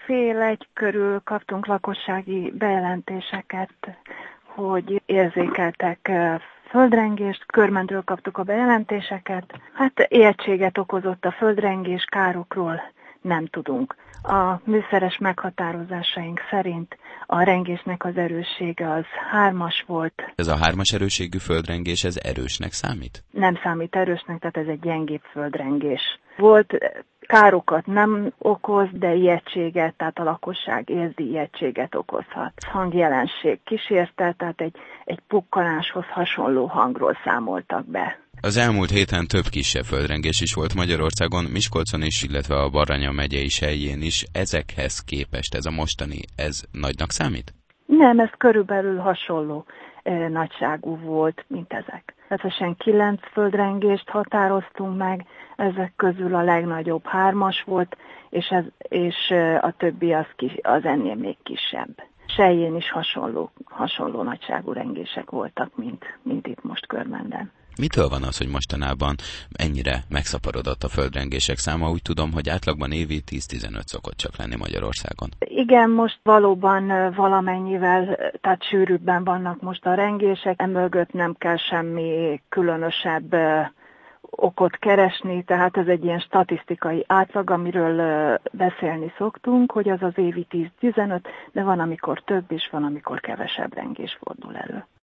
Fél egy körül kaptunk lakossági bejelentéseket, hogy érzékeltek földrengést, Körmendről kaptuk a bejelentéseket. Hát ijegységet okozott a földrengés, károkról nem tudunk. A műszeres meghatározásaink szerint a rengésnek az erőssége az 3-as volt. Ez a 3-as erősségű földrengés, ez erősnek számít? Nem számít erősnek, tehát ez egy gyengébb földrengés. Volt károkat nem okoz, de ijegységet, tehát a lakosság érzi ijegységet okozhat. Hangjelenség kísérte, tehát egy pukkanáshoz hasonló hangról számoltak be. Az elmúlt héten több kisebb földrengés is volt Magyarországon, Miskolcon is, illetve a Baranya megyei Sellyén is. Ezekhez képest ez a mostani, ez nagynak számít? Nem, ez körülbelül hasonló nagyságú volt, mint ezek. Összesen 9 földrengést határoztunk meg, ezek közül a legnagyobb 3-as volt, és a többi az ennél még kisebb. Sellyén is hasonló nagyságú rengések voltak, mint itt most Körmenden. Mitől van az, hogy mostanában ennyire megszaporodott a földrengések száma? Úgy tudom, hogy átlagban évi 10-15 szokott csak lenni Magyarországon. Igen, most valóban valamennyivel, tehát sűrűbben vannak most a rengések, emögött nem kell semmi különösebb okot keresni, tehát ez egy ilyen statisztikai átlag, amiről beszélni szoktunk, hogy az évi 10-15, de van, amikor több és van, amikor kevesebb rengés fordul elő.